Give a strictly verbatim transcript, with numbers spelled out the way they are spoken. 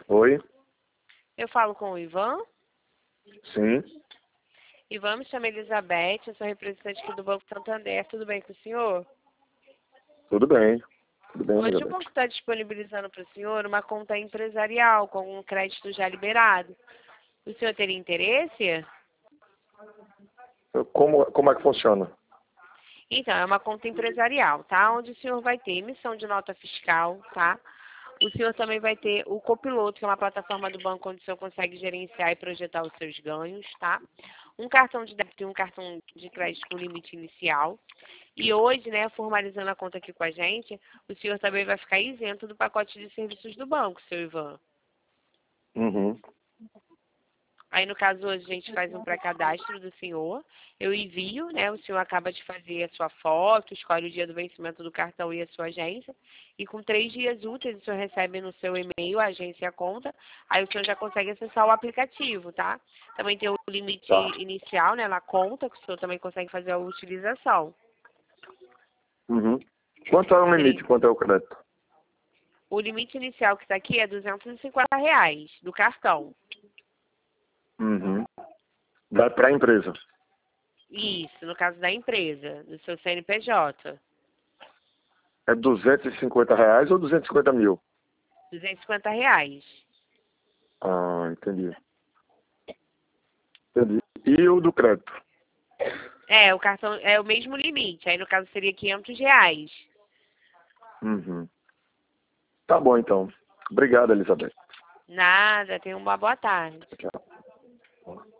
Oi? Eu falo com o Ivan. Sim. Ivan, me chama Elizabeth, eu sou representante aqui do Banco Santander. Tudo bem com o senhor? Tudo bem. Tudo bem, Hoje o Elizabeth. banco está disponibilizando para o senhor uma conta empresarial com um crédito já liberado. O senhor teria interesse? Eu- Como, como é que funciona? Então, é uma conta empresarial, tá? Onde o senhor vai ter emissão de nota fiscal, tá? O senhor também vai ter o Copiloto, que é uma plataforma do banco onde o senhor consegue gerenciar e projetar os seus ganhos, tá? Um cartão de débito e um cartão de crédito com limite inicial. E hoje, né, formalizando a conta aqui com a gente, o senhor também vai ficar isento do pacote de serviços do banco, seu Ivan. Uhum. Aí, no caso, hoje a gente faz um pré-cadastro do senhor, eu envio, né, o senhor acaba de fazer a sua foto, escolhe o dia do vencimento do cartão e a sua agência, e com três dias úteis o senhor recebe no seu e-mail a agência e a conta, aí o senhor já consegue acessar o aplicativo, tá? Também tem o limite Tá. inicial, né, na conta, que o senhor também consegue fazer a utilização. Uhum. Quanto é o limite? Quanto é o crédito? O limite inicial que está aqui é duzentos e cinquenta reais do cartão. Uhum. Vai para a empresa. Isso, no caso da empresa, do seu C N P J. É duzentos e cinquenta reais ou duzentos e cinquenta mil? duzentos e cinquenta reais. Ah, entendi. Entendi. E o do crédito? É, o cartão é o mesmo limite. Aí, no caso, seria quinhentos reais. Uhum. Tá bom, então. Obrigado, Elizabeth. Nada, tenha uma boa tarde. Tchau.